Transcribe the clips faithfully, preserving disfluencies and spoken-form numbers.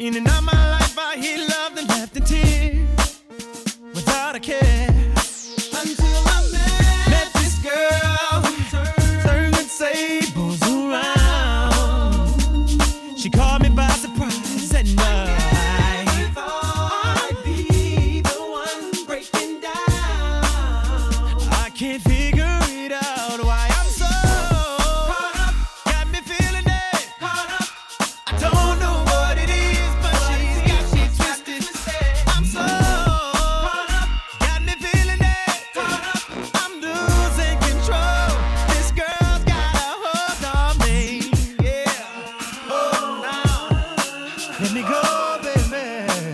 In and out my life, I hear love and left in tears without a care. Until I met, met this girl, turned the tables around. She caught me by surprise at night. I thought I'd be the one breaking down. I can't figure it out why I'm so caught up. Got me feeling it. Caught up. I don't know what it is, but she's got me twisted. I'm so caught up. Got me feeling it. Caught up. I'm losing control. This girl's got a hold on me. Yeah. Oh, now let me go, baby.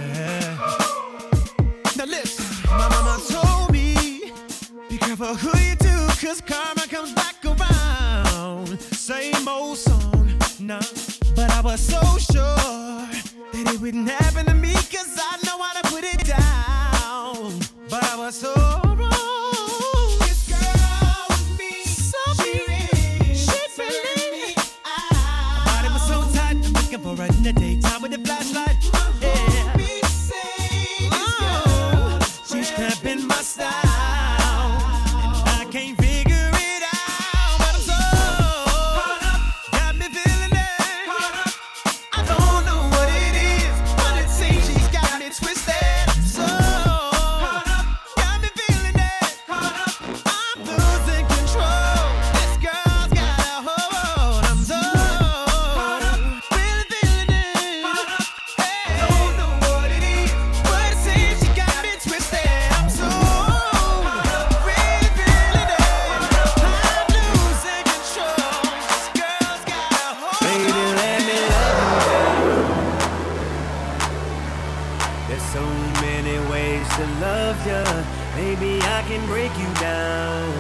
Now listen, my mama told me, be careful who you do, cause karma comes back around. Same old song, nah. But I was so sure that it wouldn't happen to me, cause I know how to put it down. But I was so wrong. This girl with me, so she really, she really, my body was so tight, I'm looking for her in the daytime with the flashlight. Yeah. Oh, she's cramping my style, and I can't figure it out. But I'm so caught up, got me feeling it. Caught up, I don't know what it is, but it seems she's got me twisted. So caught up, got me feeling it. Caught up, I'm losing control. This girl's got a hold. I'm so caught up, really feeling it. Caught up, hey, don't know what it is, but it seems she got me twisted. I'm so caught up, really feeling it. I'm losing control. This girl's got a hold. Baby, let me love you. There's so many ways to love ya. Maybe I can break you down.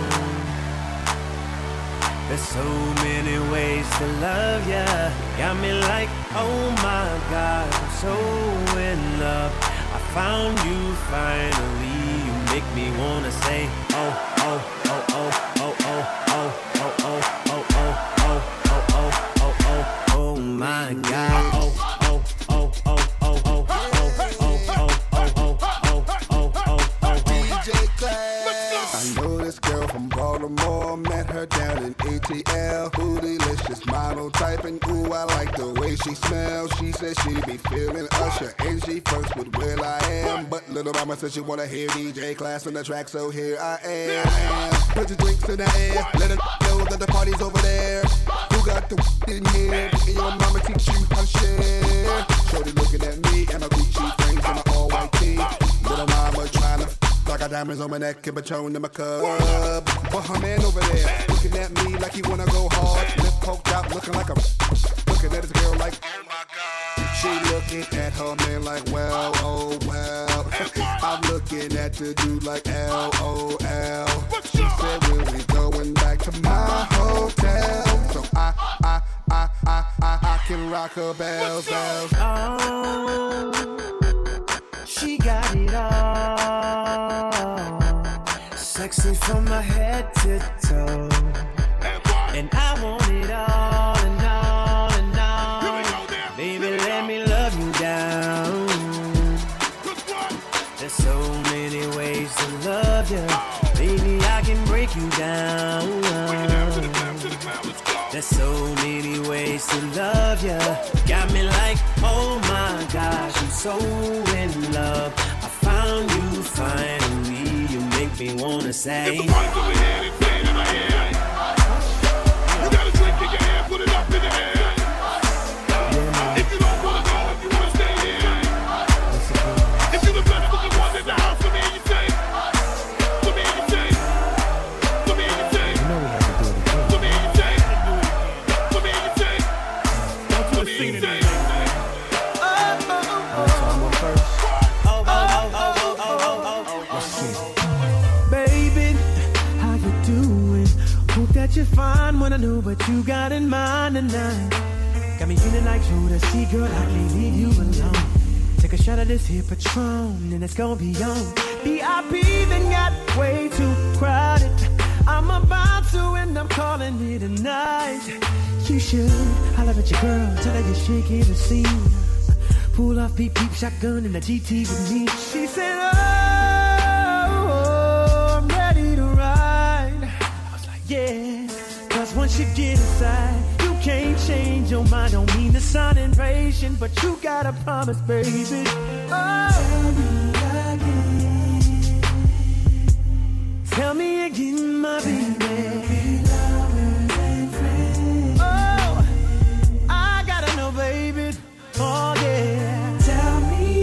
There's so many ways to love ya. Got me like, oh my God, I'm so in love. I found you finally. You make me wanna say, oh, oh, oh, oh, oh, oh, oh, oh, oh, oh, oh, oh, oh, oh, oh, oh, oh my God. Oh, oh, oh, oh, oh, oh, oh, oh, oh, oh, oh, oh, oh, oh, D J Class. I know this girl from Baltimore, met her down in A T L. Bootylicious model type, and ooh, I like the way she smells. She said she be feeling Usher, and she first with Will I Am. But little mama said she wanna hear D J Class on the track, so here I am. Put your drinks in the air, let her know that the party's over there. Who got the in here? And your mama teach you how to share. Shorty looking at me and my Gucci frames and my all white tee. Little mama trying to I got diamonds on my neck and Patron in my cup. But her man over there looking at me like he wanna go hard. Lip poked out, looking like a looking at his girl like, oh my God. She looking at her man like, well, oh well. I'm looking at the dude like, L O L. She said, when we going back to my hotel? So I, I, I, I, I, I can rock her bells, bells. oh. She got it all. Sexy from my head to toe. And I want it all and all and all. Baby, let me love you down. There's so many ways to love you. Baby, I can break you down. There's so many ways to love you. Got me like, oh my gosh, I'm so in love. I found you finally. You make me wanna say, If the party's over here, it's playing in my head. You got a drink in your hand, put it up in the air. If you don't wanna go, if you wanna stay here. If you're the best looking one in the house, for me you say. For me you say. For me you say. For me you say. For me you say. For me you say. Baby, how you doing? Hope that you're fine when I know what you got in mind tonight. Got me feeling like Jodeci, girl, I can't leave you alone. Take a shot of this here Patron, and it's gonna be on. V I P then got way too crowded. I'm about to end up calling it a night. You should holler at your girl, tell her you're shaking the scene. Pull off peep peep shotgun in the G T with me. She said, oh, I'm ready to ride. I was like, yeah. Cause once you get inside, you can't change your mind. Don't mean to sound impatient, but you gotta promise, baby. Oh, tell me again. Tell me again, my baby. Oh, I gotta know, baby. Oh, yeah. Tell me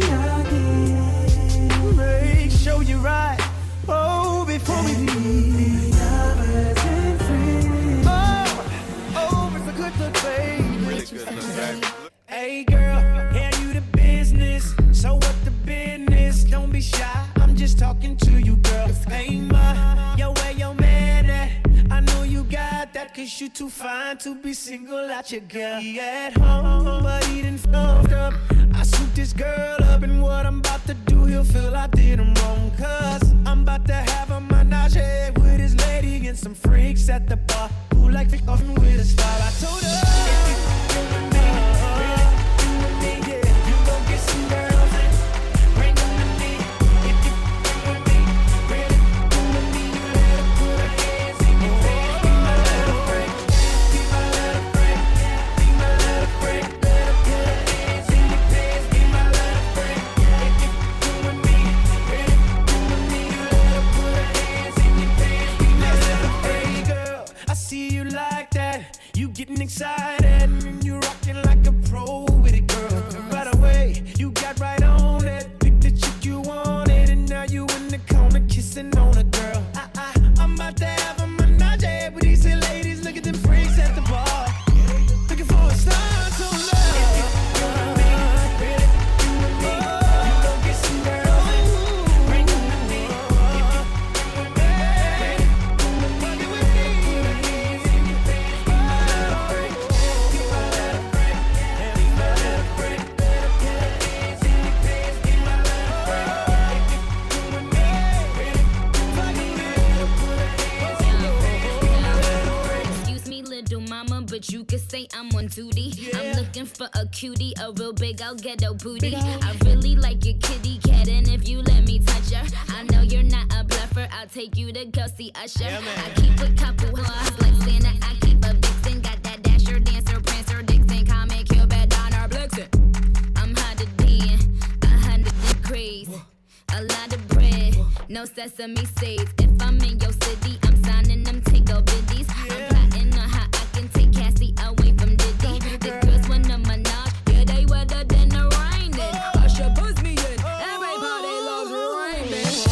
again. Make sure you're right. Oh, before we leave. Lovers and friends. Oh, oh, it's a good look, baby. Really good look. Hey, girl, yeah, you the business. So what the business? Don't be shy. I'm just talking to you, girl. Hey, ma, yo, where your man at? I know you got that, cause you too fine to be single out your girl. He at home, but he done fucked up. I swoop this girl up, and what I'm about to do, he'll feel I did him wrong. Cause I'm about to have a menage with his lady and some freaks at the bar who like to off with a star. I told her, if you with me, really, you with me, yeah, you gon' get some girls and bring them to me. If you with me, really, you with me, you let her put her hands in your face. Be my little break, be my little break, be my little break. Let her put her hands in your face. Be my little break. If you with me, really, you with me, you let her put her hands in your face. Be my little break, girl. I see you like that. You getting excited and you rocking like a pro with it, girl. By the way, you got right on it. Pick the chick you wanted, and now you in the corner kissing on a girl. I, I, I'm about to have a menage with these ladies. Look at them freaks at the bar, looking for a star to love. If you with me, really, you with me, you gon' get some girls and bring them to me. If you with me, really, you with me, you with me, put her hands in your face. Be my little break, be my little break, be my little break. Let her put her hands in your face. Be my little break. If you with me, really, fucking with her, put her hands in your face. Be my little break. Excuse me, little mama, but you could say I'm on duty. I'm looking for a cutie, a real big old ghetto booty. I really like your kitty cat, and if you let me touch her, I know you're not a bluffer. I'll take you to go see Usher. I keep a couple hoes like Santa. I keep a vixen, got that dasher, dancer, prancer, Dixon, comic, Cupid, Donner, Blitzen. I'm hotter than a hundred degrees. A lot of bread, no sesame seeds. If I'm in your city, I'm signing them tingle biddies. I'm plotting on how I can take Cassie away from Diddy. The girls want a menage, yeah, they wetter than the rain. Then Usher buzz me in, everybody loves rain. If you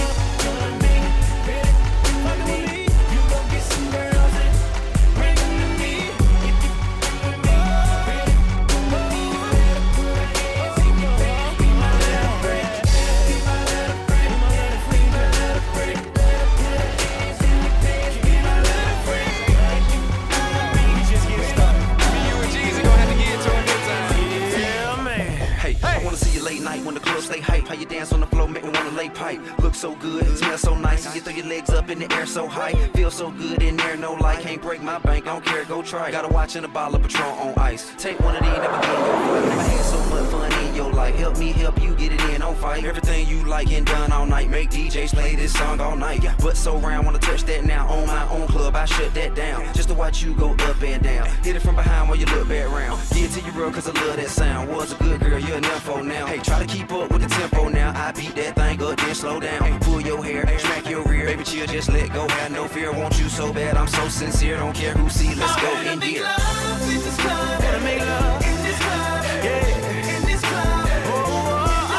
with me, really, you fucking with me, you gon' get some girls and bring them to me. If you with me, really, you with me, you let her put her hands in your face. Be my little break, be my little break, be my little freak, my little break. Let her put her hands in your face. Be my little break. If you with me, just get started. You and Jeezy gonna have to get to a good time. Yeah, man. Hey, I wanna see you late night when the club stay hype. How you dance on the floor, make me wanna lay pipe. Look so good, smell so nice. You throw your legs up in the air so high. Feel so good in there, no light. Can't break my bank, I don't care, go try. Got a watch and a bottle of Patron on ice. Take one of these, never get your flight. I had so much fun in your life. Help me help you get it in, on fight. Everything you like and done all night. Make D Js play this song all night. But so round, wanna touch that now. On my own club, I shut that down. Just to watch you go up and down. Hit it from behind while you look back round. Give it to you real cause I love that sound. Was a good girl, you're an info now. Hey, try to keep up with the tempo now. I beat that thing up, then slow down. Pull your hair, smack your rear. Baby, chill, just let go. Have no fear, want you so bad. I'm so sincere, don't care who see. Let's go in here. Love in this club. Wanna make love in this club. Yeah. In this club. Oh, oh,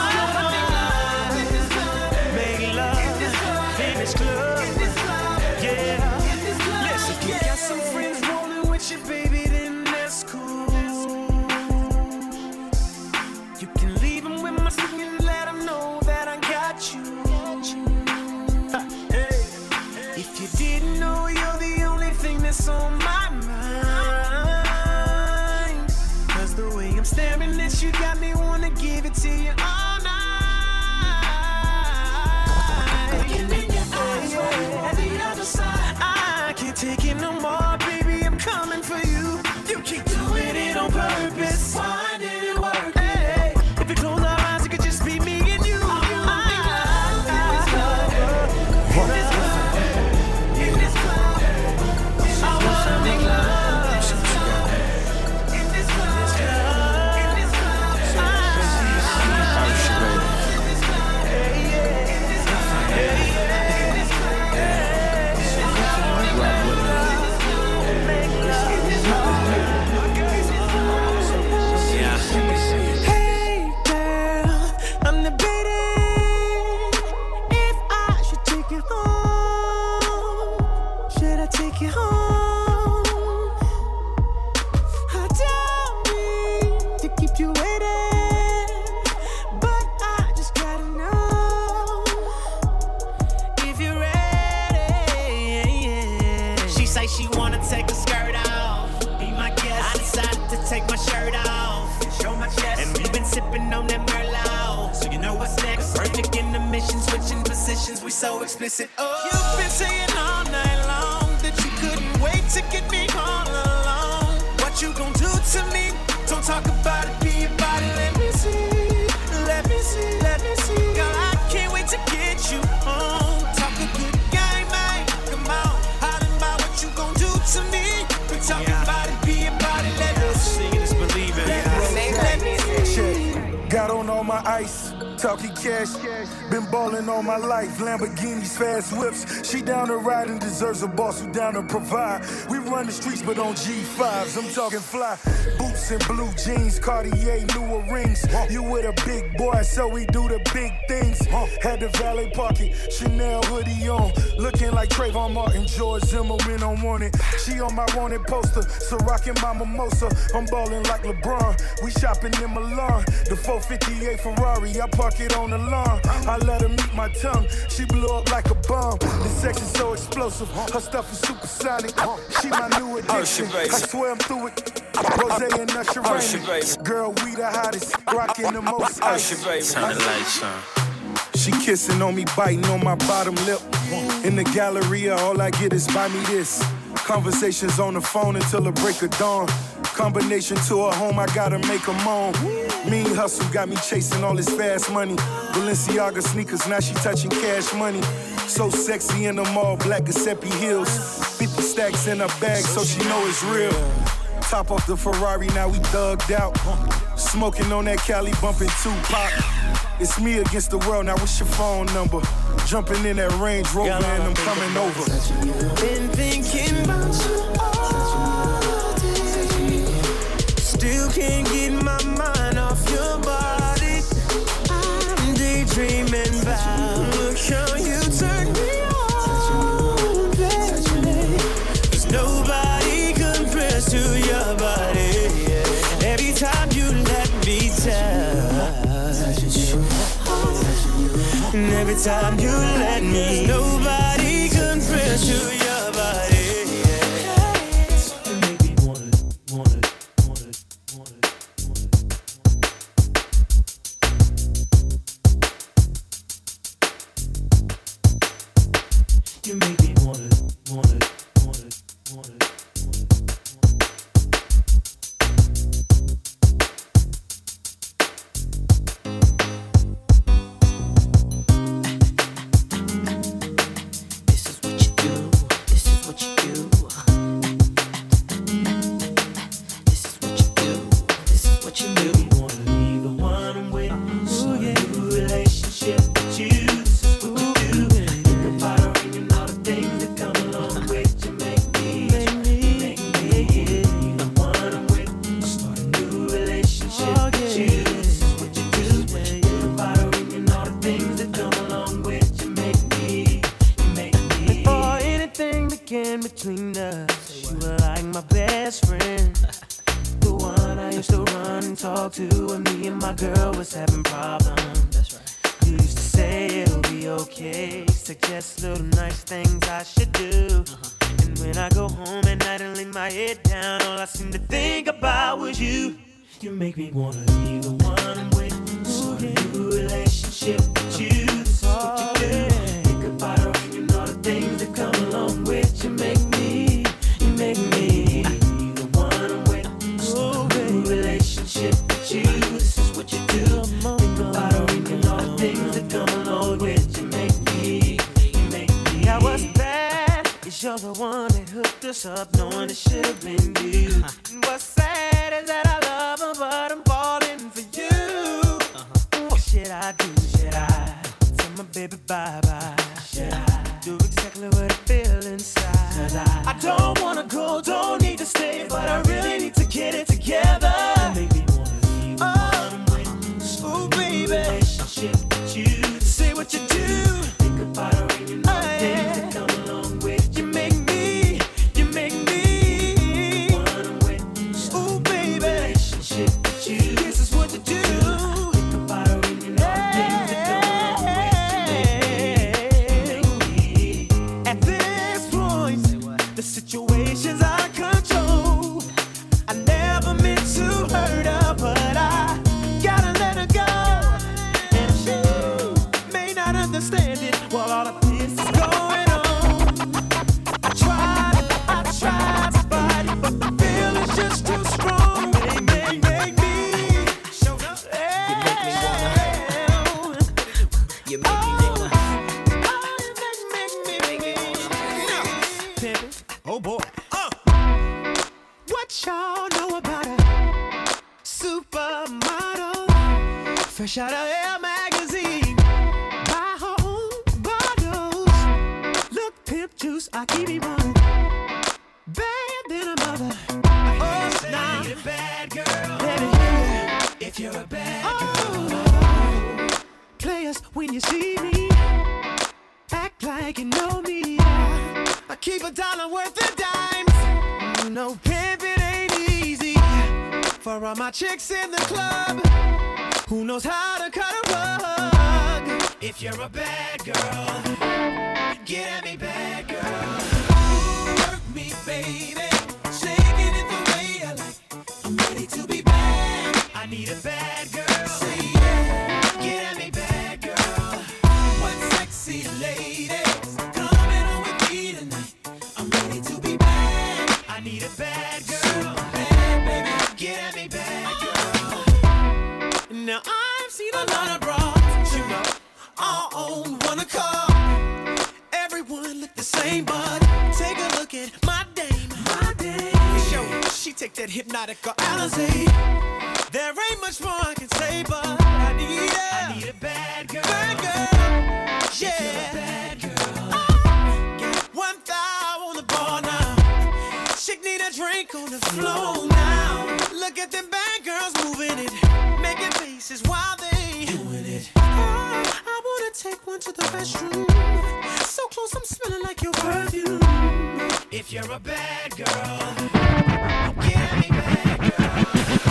oh. In this club. Make love in this club. In this club. In this club. Yeah. In this club. Listen, if you got some friends rolling with you, baby, then that's cool. You can leave them with my stick and let them know that I got you. Ha, hey. If you didn't know, you're the only thing that's on my mind. Cause the way I'm staring at you got me wanna give it to you all night. Looking in your eyes, yeah. At the other side, I can't take it no more, baby. I'm coming for you. You keep doing it on purpose. Why did it work? Hey, take my shirt off, show my chest, and we've been sipping on that Merlot. So you know what's next? Perfect in the mission, switching positions, we so explicit. Oh, you've been saying all night long that you couldn't wait to get me all alone. What you gon' do to me? Don't talk about it, be about it. Let me see, let me see, let me see. Girl, I can't wait to get you home. Talk a good game, man. Come on, hollering about what you gon' do to me. We talk yeah. about it, be about it. Let me see, just believe it. Let me see, let me see. Got on all my ice, talking cash. Been ballin' all my life, Lamborghinis, fast whips. She down to ride and deserves a boss who down to provide. We run the streets, but on G fives, I'm talking fly. Boots and blue jeans, Cartier, newer rings. You with a big boy, so we do the big things. Had the valet parking, Chanel hoodie on. Looking like Trayvon Martin, George Zimmerman on wanted. She on my wanted poster, so rockin' my mimosa. I'm ballin' like LeBron, we shopping in Milan. The four fifty-eight Ferrari, I park it on the lawn. I let her meet my tongue, she blew up like a bomb. The sex is so explosive, her stuff is supersonic. She my new addiction, I swear I'm through it. Rose and Usher Raymond, girl, we the hottest, rockin' the most ice. Turn the lights on. She kissing on me, biting on my bottom lip. In the Galleria, all I get is buy me this. Conversations on the phone until the break of dawn. Combination to her home, I gotta make her moan. Mean hustle got me chasing all this fast money. Balenciaga sneakers, now she touching cash money. So sexy in them all black Giuseppe heels. fifty stacks in her bag, so she know it's real. Top off the Ferrari, now we thugged out. Smoking on that Cali, bumping Tupac. It's me against the world, now what's your phone number? Jumping in that Range Rover and I'm coming over. Been thinking about you all day. Still can't get my mind off your body. I'm daydreaming about look how you turn me on, baby. There's nobody compares to your body. Every time you let me touch, and every time you let me, nobody compares to your body. You make me wanna, wanna, wanna, wanna, wanna. You make me wanna, wanna, wanna, wanna. Between us, you were like my best friend. The one I used to run and talk to when me and my girl was having problems. That's right. You used to say it'll be okay, suggest little nice things I should do. Uh-huh. And when I go home at night and lay my head down, all I seem to think about was you. You make me wanna be the one I'm with. Start a new relationship with you. This is what you do. Think about her and all the things that come along with. You make me, you make me be the one I'm with. Start a new relationship with you. This is what you do. Think about her and all the things that come along with. You make me, you make me. Now what's bad is you're the one that hooked us up, knowing it should have been you. And what's sad is that I love her, but I'm falling for you. Uh-huh. What should I do? Should I tell my baby bye-bye? Should I do exactly what I feel inside? Cause I, I don't wanna go, don't need to stay, but I really need to get it together. You make me wanna be the oh, one with. Oh, baby, relationship with you. Say what you do. Think about her and you know the things that come along with. You make me, you make me the one I'm with. Oh, baby, relationship with you. This is what you do. Think about her and you know the things that come along with. You make me. fresh out of Elle magazine. Buy her own bottles. Look, pimp juice, I keep it running. Bad than a mother. Oh, now I need a bad girl. Let me hear you. If you're a bad oh. girl. Players, when you see me, act like you know me. I keep a dollar worth of dimes. You know, pimping ain't easy. For all my chicks in the club, who knows how to cut a rug? If you're a bad girl, get at me, bad girl. Work me, baby, shaking it the way I like. I'm ready to be bad. I need a bad girl. Say yeah, get at me, bad girl. One sexy lady coming on with me tonight. I'm ready to be bad. I need a bad girl. Bad, baby, get at me, bad girl. Now I've seen a lot of bras, you know, all on one accord. Everyone look the same, but take a look at my dame. My dame. Show she take that hypnotic or Alizé. There ain't much more I can say, but I need a, I need a bad girl. Bad girl. Yeah. If you're a bad girl. Oh, got one thigh on the bar now. Chick need a drink on the floor now. Look at them bad girls moving it, making faces while they doing it. Oh, I wanna take one to the restroom. So close, I'm smelling like your perfume. If you're a bad girl, get me, bad girl.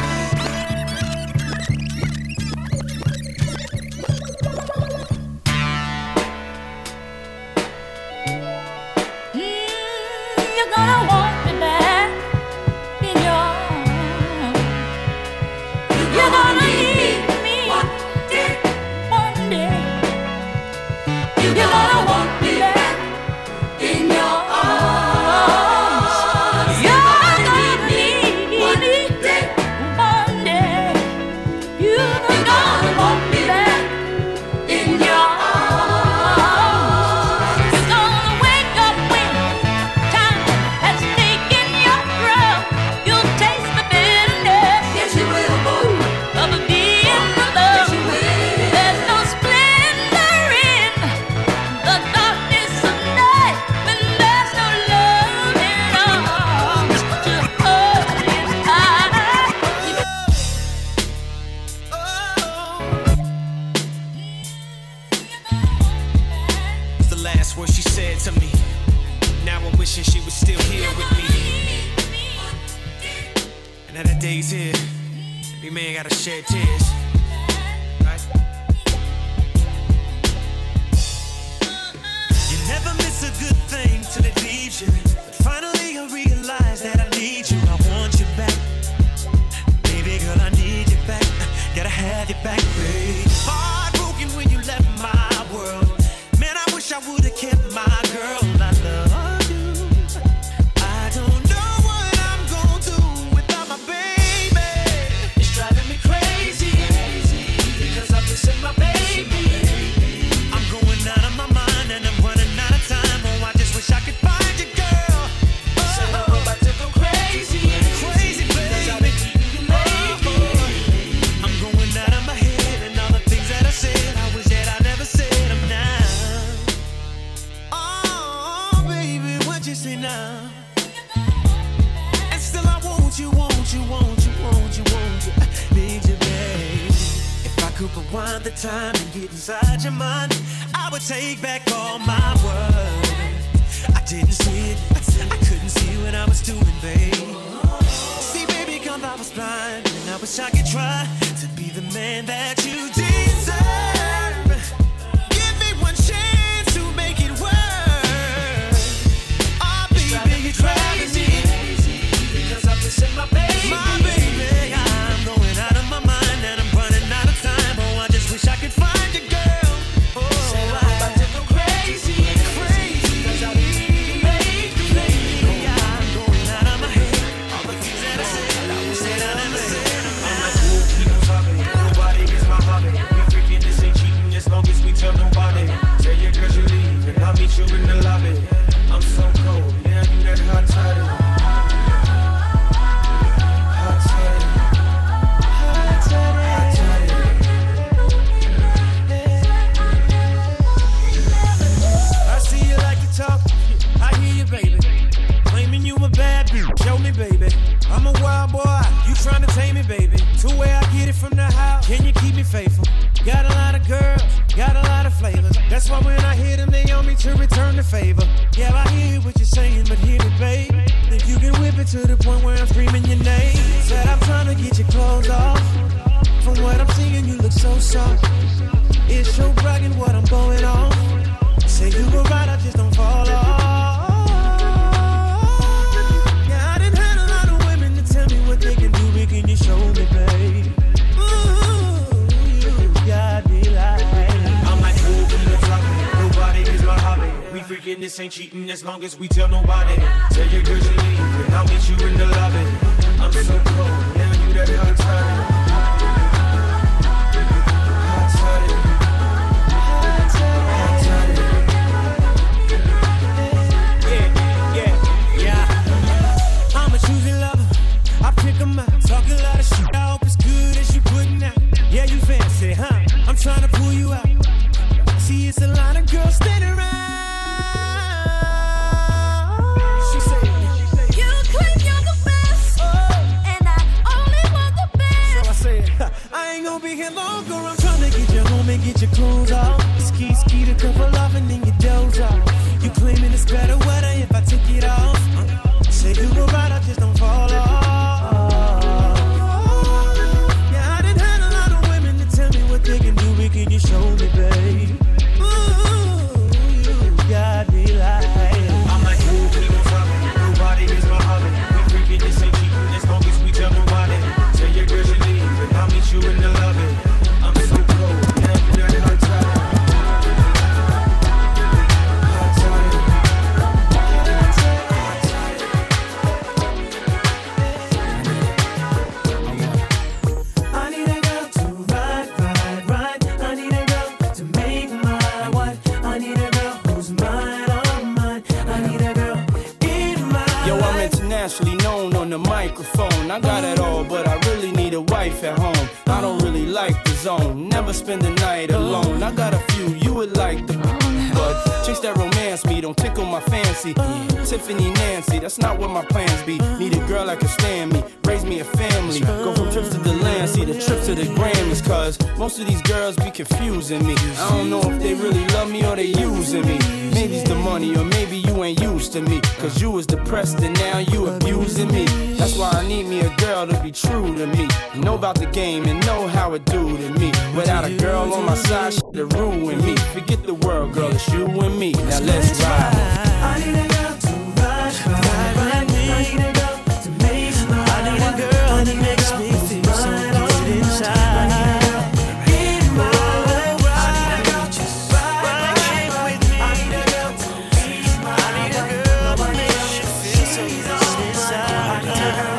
Mm, you're gonna want me back in your arms. You're gonna need me one day. One day. You're gonna want me back in your arms. You're gonna need me one day. One day. You're gonna want me back in your arms. You're gonna wake up when time has taken your drug. You'll taste the bitterness. Yes, you will, boy. Of being alone. Yes, you will. There's no splendor in the darkness of night when there's no love in arms to hold you tight. It's the last word she said to me. Now I'm wishing she was still here with me. And now that day's here, every man gotta shed tears. Right? You never miss a good thing till it leaves you. But finally I realize that I need you. I want you back. Baby girl, I need you back. Gotta have you back, babe. Heartbroken when you left my world. Man, I wish I would've kept my girl. I love you. I don't know what I'm gonna do without my baby. It's driving me crazy, because I'm missing my baby. I'm going out of my mind and I'm running out of time. Oh, I just wish I could find you, girl. Oh, I'm about to go crazy, crazy, baby. Oh, I'm going out of my head and all the things that I said. I wish that I never said them now. Oh, baby, what you say now? And still I want you, want you, want you, want you, want you. I need you, babe. If I could rewind the time and get inside your mind, I would take back all my words. I didn't see it, I couldn't see what I was doing, babe. See, baby, come I was blind, and I wish I could try to be the man that you deserve. Give me one chance to make it work. Oh, baby, you're driving me because I'm missing my baby. My baby, I'm going out of my mind and I'm running out of time. Oh, I just wish I could find you, girl. Oh, I'm about to go crazy, crazy because I need you, baby. Yeah, I'm going out of my head. All the things that I said, I wish that I never said. I'm like, ooh, you know, nobody gets my hobby. so it's your bragging what I'm going on. Say you were right, I just don't fall off. Yeah, I done had a lot of women to tell me what they can do, but can you show me, babe? Ooh, you got me like I'm like, ooh, come on, stop me. Nobody is my hobby. We freaking this ain't cheating as long as we tell nobody. Tell your girls you leave, and I'll meet you in the lobby. I'm so cold, now you that hot toddy. Talking a lot of shit, I hope it's good as you putting out. Yeah, you fancy, huh? I'm trying to pull you out. See, it's a lot of girls standing around. She said, you claim you're the best, oh, and I only want the best. So I said, I ain't gonna be here long, girl. I'm trying to get you home and get your clothes off. Ski, ski, to couple off and then you doze off. You claiming it's better weather if I take it off. Say you were right, I just don't fall off. They can do it, can you show me, babe? Ooh, you got me like I'm like, ooh, we gon' stop it. Nobody is my hobby. We freaking this ain't cheating as long as we tell nobody. Tell your girls you leave, and I'll meet you in the lobby. I'm so cold, yeah, I'm dirty, hot toddy. Hot toddy. I need a girl to ride, ride, ride. I need a girl to make my wife. I need a girl who's mine, all mine. I need a girl in my Yo, I'm internationally known on the microphone. I got it all, but I really need a wife at home. I don't really like the zone, never spend the night alone. I got a few you would like the but chicks that romance me don't tickle my fancy. Tiffany, Nancy, that's not what my plans be. Need a girl that can stand me, raise me a family. Go from trips to the land, see the trips to the Grammys. Cause most of these girls be confusing me. I don't know if they really love me or they using me. Maybe it's the money or maybe you ain't used to me. Cause you was depressed and now you abusing me. That's why I need me a girl to be true to me. Know about the game and know how it do to me. Without a girl on my side, shit'll ruin me. Forget the world, girl, it's you and me. Now let's ride. I need a girl to ride, ride, ride me. I need a girl to make my I need a girl that makes me feel so good inside. I need a girl in my life. I need a girl to ride with me. I need a girl to be my I need a girl that makes me feel so good inside. I need a girl.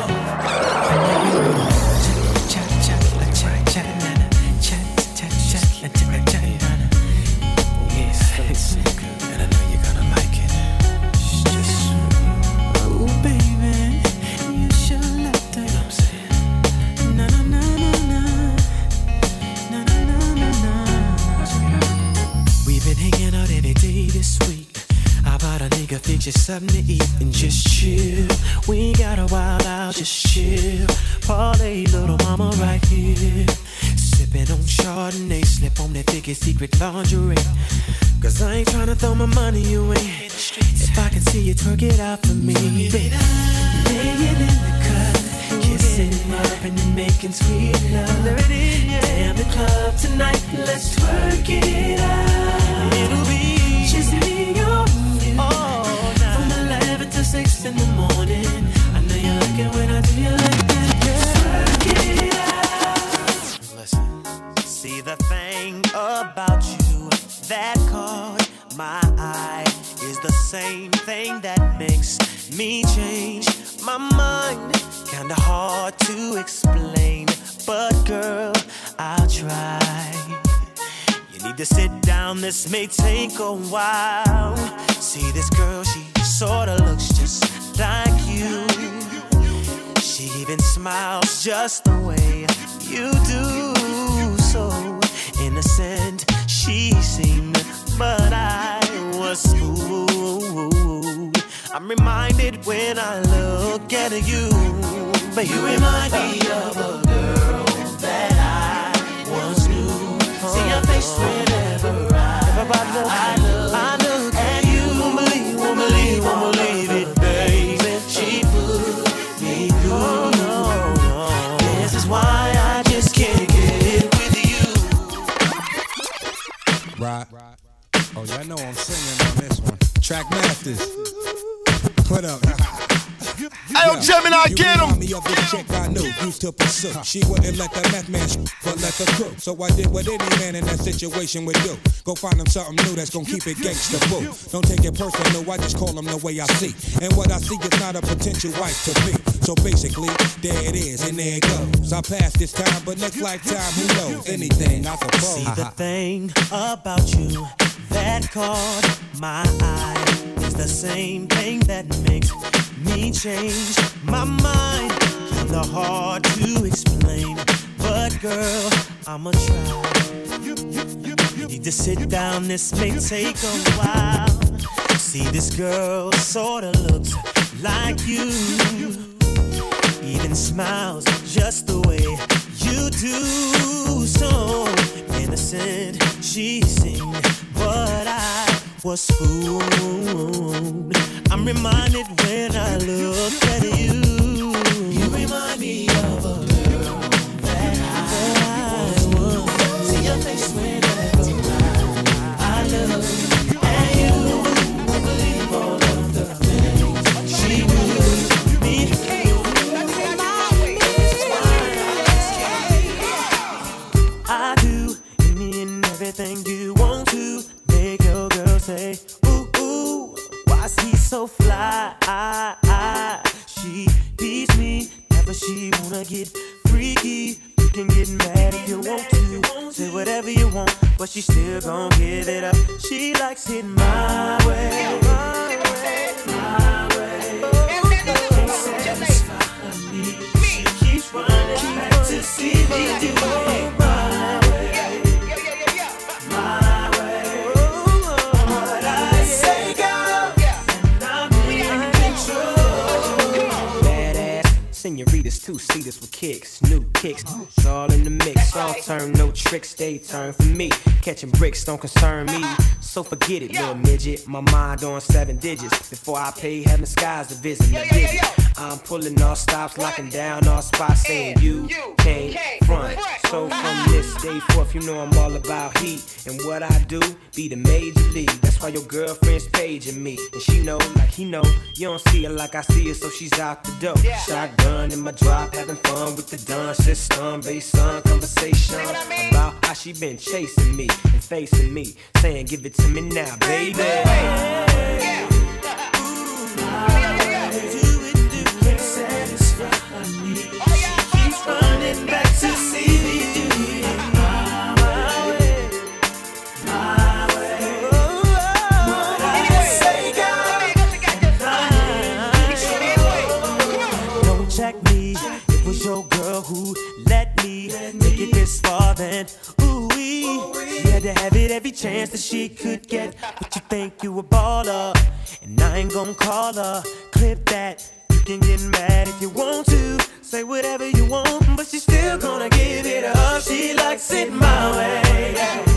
Chat, chat, chat, chat, chat, chat, chat, chat, chat, chat. Yeah, it's so good, and I know you're gonna like it. It's just, ooh, baby, you should let that. You know what I'm saying? Na na na na na, na na na na na. We've been hanging out every day this week. How about a nigga fix you something to eat and just chill? We ain't got a while out, just chill. Parlay, little mama right here. Sipping on Chardonnay, slip on that thickest secret lingerie. Cause I ain't tryna throw my money away. If I can see you twerk it out for me, baby. Laying in the cut, kissing up and then making sweet love. Damn the club tonight, let's twerk it out. It'll be just me on you from eleven to six in the morning. I know you like it when I do you like that. Twerk it out. Listen, see the thing about you that caught my eye is the same thing that makes me change my mind. Kinda hard to explain, but girl, I'll try. You need to sit down, this may take a while. See this girl, she sorta looks just like you. She even smiles just the way you do. So innocent she seemed, but I was fooled. I'm reminded when I look at you, but you remind me of a girl that I once knew. See your face whenever I, I look, I look at you. Won't believe, won't believe, won't believe it, baby. She put me through. Oh, no, no. This is why I just can't get it with you. Rock. Oh, y'all know I'm singing on this one. Track Masters. What up? Hey, yo, Gemini, get him! Me of the chick I knew, used to pursue. She wouldn't let the meth man sh- but let the crew. So I did what any man in that situation would do. Go find him something new that's gonna keep it gangsta boo. Don't take it personal, I just call him the way I see. And what I see is not a potential wife to be. So basically, there it is, and there it goes. I passed this time, but next lifetime, who knows? Anything, I suppose. See the thing about you that caught my eye is the same thing that makes me change my mind. Kinda hard to explain, but girl, I'ma try. You need to sit down, this may take a while. See, this girl sorta looks like you, even smiles just the way you do. So innocent she seemed, but I was fooled. I'm reminded when I look at you. You remind me of a girl that I was. See your face whenever I look at you. I believe all of the things she knew me. I do any and everything you want to make your girl say, ooh, ooh, why's he so fly? She beats me, never she wanna get freaky. You can get mad if you want to, say whatever you want, but she still gon' give it up. She likes it my way, my way, my way. Can't satisfy me. She keeps running back to see me do it my way, my way. What I say, girl, and I'm in control. Badass senoritas, two-seaters with kicks, new kicks. It's all in the mix, all turn, no tricks, they turn for me. Catching bricks don't concern me, so forget it, little midget. My mind on seven digits. Before I pay heaven skies to visit the digit. I'm pulling all stops, locking down all spots, saying you can't front. So from this day forth, you know I'm all about heat. And what I do, be the major league. That's why your girlfriend's paging me. And she know, like he know, you don't see her like I see her, so she's out the door. Shotgun in my drop, having fun with the dun system. Based on conversation about how she been chasing me and facing me, saying give it to me now, baby. Running back to see me do it my way, my way. What I say, girl, don't check me. It was your girl who let me take it this far. Then, ooh-wee, she had to have it every chance that she could get. But you think you a baller, and I ain't gon' call her. Clip that. You can get mad if you want to, say whatever you want, but she's still gonna give it up. She likes it my way,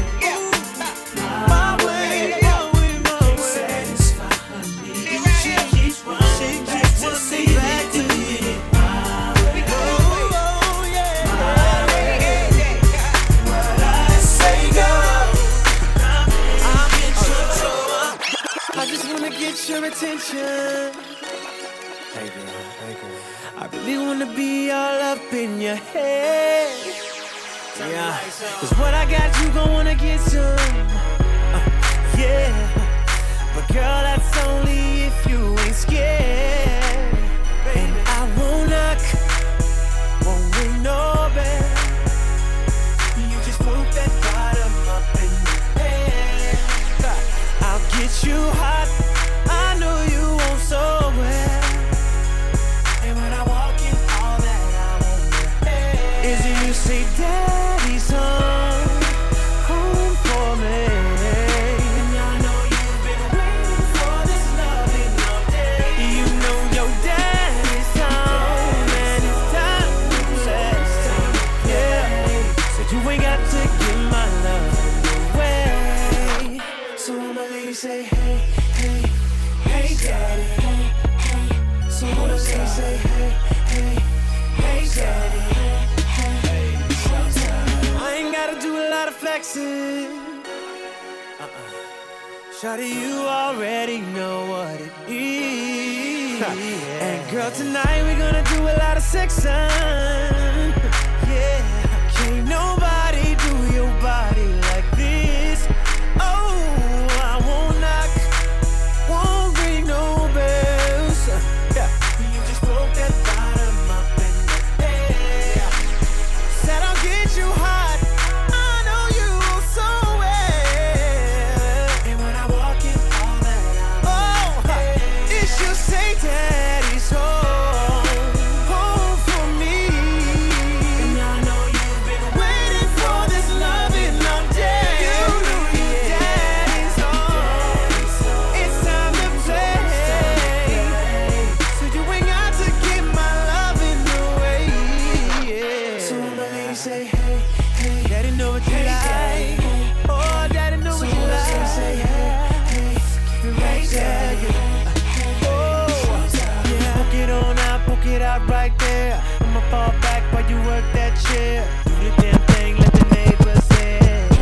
my way, my way, my way. Satisfy me. She keeps running, she keeps to see back to it my way. Oh, oh, yeah, my way. What I say, girl, I'm in control. I just wanna get your attention. Hey girl, hey girl. I really wanna be all up in your head. Yeah, cause what I got, you gon' wanna get some. Uh, yeah, but girl, that's only if you ain't scared. And I won't knock, won't ring no bell. You just put that bottom up in your head. I'll get you hot, I know you want so well. You say daddy's home, home for me. And I know you've been waiting for this loving all day. You know your daddy's home, and it's time to play. Yeah, so you ain't got to give my love away. So my lady say, hey, hey, hey daddy, hey, hey. So my lady say, hey, hey, hey daddy. I ain't gotta do a lot of flexing. Uh-uh. Shawty, you already know what it is. And girl, tonight we gonna do a lot of sexing. Yeah, can't nobody do your body like this. Oh, I won't knock, won't ring no bells. Yeah, you just broke that bottom up in the air. Said I'll get you hot. I know you so well. And when I walk in, all that I oh, it should say daddy's home, home for me. And I know you've been waiting for this loving all day. You know your daddy's home. It's time to play. So you ain't got to get my loving away. Yeah. So when my lady say, hey, hey, daddy know what you like. Oh, daddy know what you like. Say, hey, hey, keep it right there. Oh, yeah. Poke it on out, poke it out right there. I'ma fall back while you work that chair. Do the damn thing, let the neighbors say.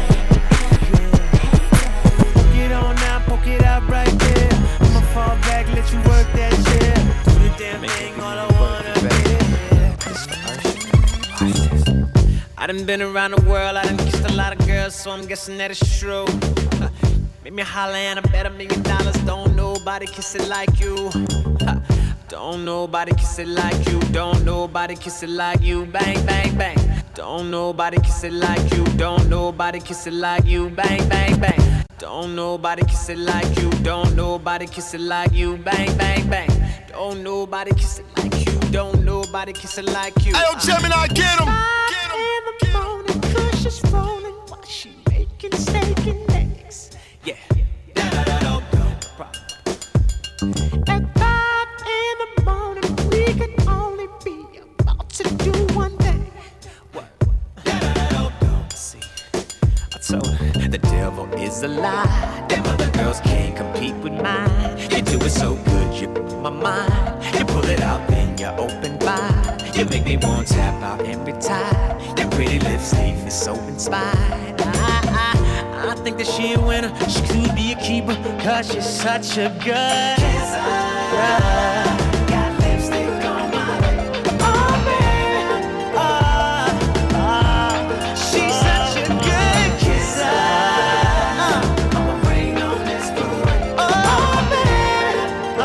Poke it on out, poke it out right there. I'ma fall back, let you work that chair. Do the damn thing, all I wanna be. I done been around the world, I done kissed a lot of girls, so I'm guessing that it's true. Uh, Make me holler and I bet a million dollars. Don't nobody kiss it like you. Uh, Don't nobody kiss it like you. Don't nobody kiss it like you. Bang, bang, bang. Don't nobody kiss it like you. Don't nobody kiss it like you. Bang, bang, bang. Don't nobody kiss it like you. Don't nobody kiss it like you. Bang, bang, bang. Don't nobody kiss it like you. Don't nobody kiss it like you. Hey, yo, Gemini, get him! Get him! In the morning, Kush is rolling while she making steak and eggs. Yeah. At five in the morning, we can only be about to do one thing. What? See, I told her the devil is a lie. Them other girls can't compete with mine. You do it so good, you put my mind. You pull it out, then you open wide. You make me want to tap out every time. Your pretty lips leave me so inspired. I, I, I think that she a winner. She could be a keeper, cause she's such a good kisser. Got lipstick on my lip. Oh, baby. Oh, oh. She's such a good kisser. Uh, I'ma rain on this parade. Oh, baby.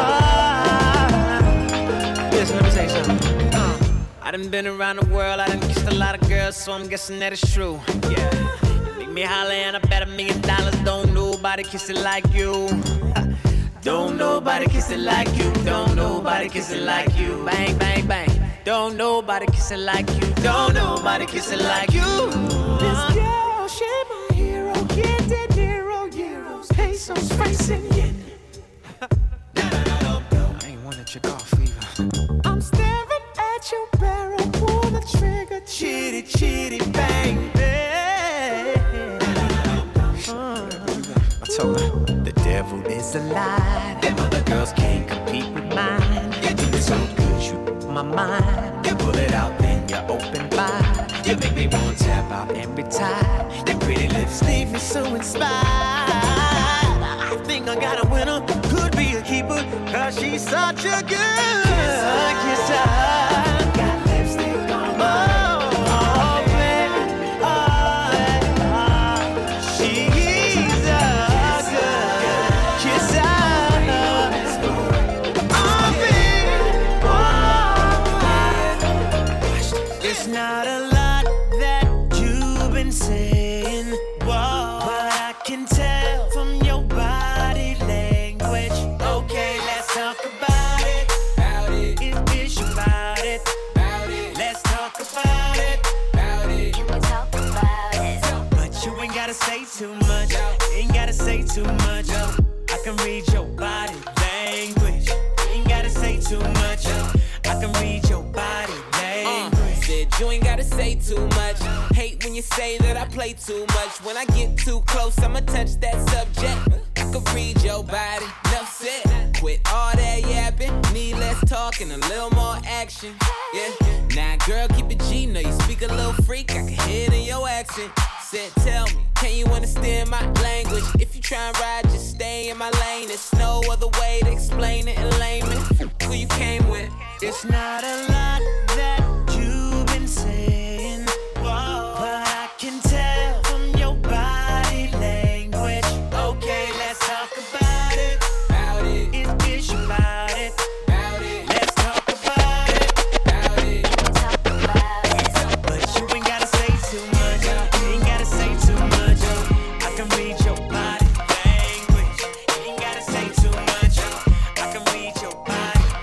Oh. Listen, let me say something. Uh, I done been around the world, I done kissed a lot of girls, so I'm guessing that it's true. Yeah. Me holler and I bet a million dollars. Don't nobody kiss it like you. Don't nobody kiss it like you. Don't nobody kiss it like you. Bang, bang, bang. Don't nobody kiss it like you. Don't nobody kiss it like you. This girl, she my hero. Get De Niro, euros, pesos, francs, and yen. I ain't wanna check off either. I'm staring at your barrel. Pull the trigger. Chitty, chitty, bang, bang. I told her the devil is a lie. Them other girls can't compete with mine. You do it so good, you put my mind. You pull it out, then you open wide. You make me want to tap out every time. Your pretty lips leave me so inspired. I think I got a winner, could be a keeper, cause she's such a good kisser. Got lipstick on my not a lot that you've been saying, whoa, but I can tell from your body language. Okay, let's talk about it. About it. It's about it. About it. Let's talk about it. About it. Can we talk about it? But you ain't gotta say too much. Ain't gotta say too much. I can read your body language. Ain't gotta say too much. I can read your body language. You ain't gotta say too much. Hate when you say that I play too much. When I get too close, I'ma touch that subject. I can read your body, enough said. Quit all that yapping, need less talk and a little more action. Yeah, now girl, keep it G, know you speak a little freak, I can hear it in your accent. Said, tell me, can you understand my language? If you try and ride, just stay It's not a lot that you've been saying, whoa, but I can tell from your body language. Okay, let's talk about it. About it. It's it's about it. About it. Let's talk about it. About it. Talk about it. But you ain't gotta say too much. You ain't gotta say too much. I can read your body language. You ain't gotta say too much. I can read your body.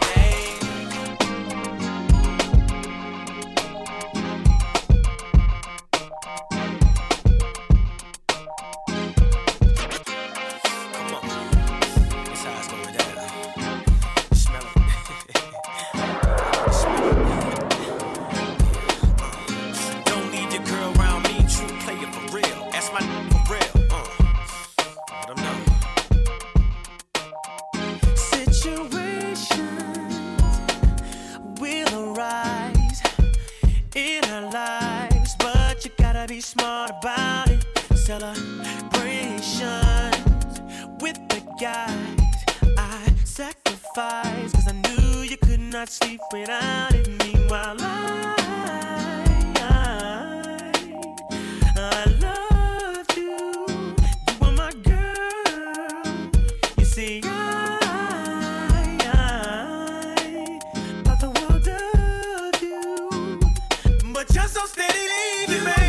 Smart about it, celebrations with the guys I sacrificed, cause I knew you could not sleep without it. Meanwhile I, I, I loved you, you were my girl. You see I, I thought the world of you, but you're so steady leaving me.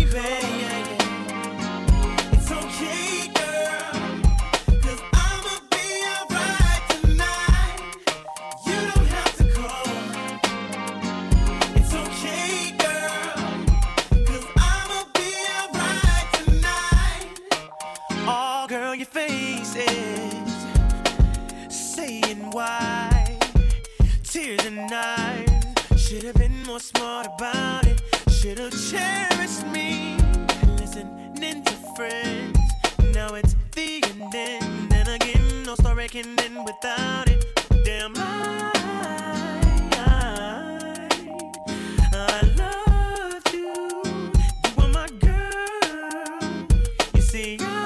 Why tears and knives? Should have been more smart about it. Should have cherished me. Listening to friends. Now it's the ending. Then again, no story can end without it. Damn I, I, I loved you. You were my girl. You see I,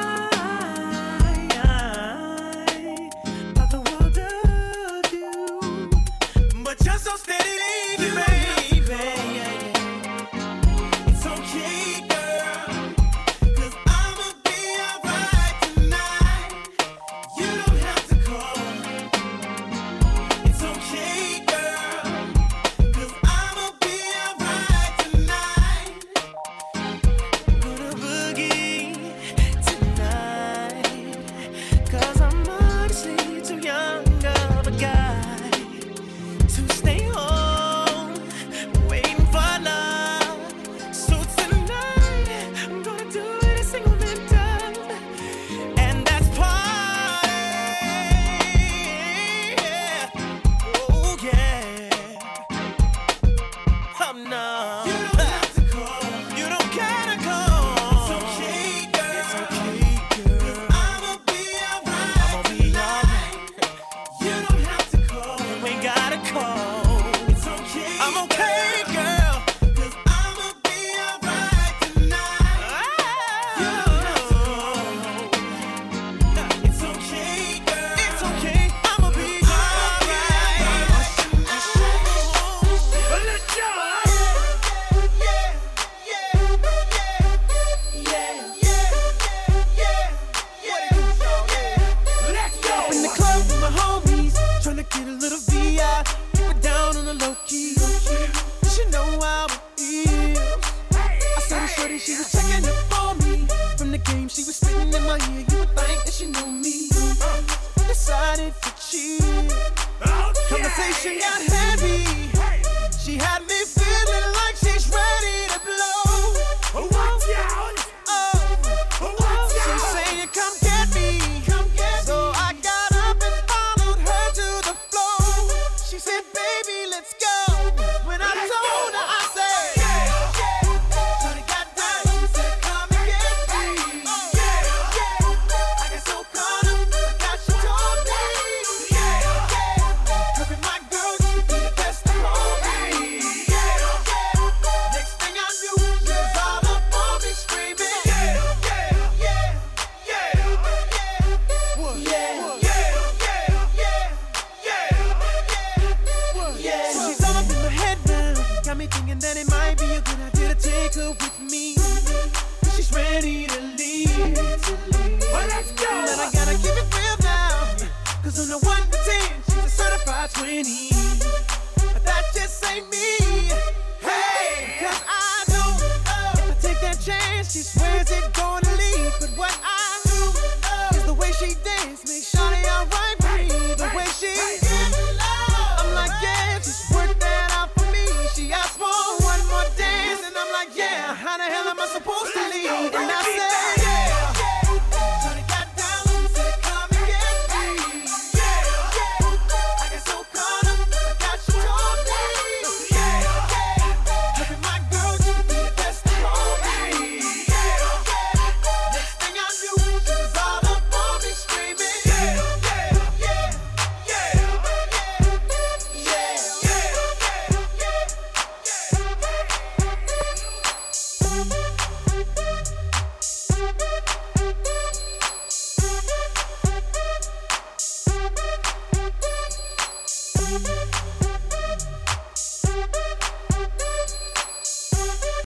just so steady leaving me, baby. It's okay, girl, cause I'ma be alright tonight. You don't have to call. It's okay, girl, cause I'ma be alright tonight. Gonna boogie tonight, cause I'm honestly too young of a guy to stay home, waiting for love. So tonight, I'm gonna do it a single man does, and that's party. Yeah. Oh yeah. Oh no. You don't have to call. You don't gotta call. It's okay, girl. It's okay, girl. 'Cause I'ma be alright. I'ma be alright. You don't have to call. You ain't gotta call. It's okay. I'm okay, girl. 'Cause I'ma be alright tonight. You don't have to call. It's okay, girl. It's okay. I'ma be alright. Let's go. Yeah, yeah, yeah, yeah, yeah, yeah, yeah. Let's go. Up in the club with my homies, tryna get a little V I. Keep it down on the low key. You should know how it feels. I saw the shorty, she was checking up on me. From the game, she was spitting in my ear. You would think that she knew me. Decided to cheat. Conversation got heavy. She had me feeling like she's ready to blow. Watch out! Oh, she's saying, come get me. So I got up and followed her to the floor. She said, baby, let's go. When I told her, I said, yeah, yeah. Shorty got down, she said, come and get me. Yeah, yeah. I got so caught up, forgot she told me. Yeah, yeah. Her and my girl, she She swears it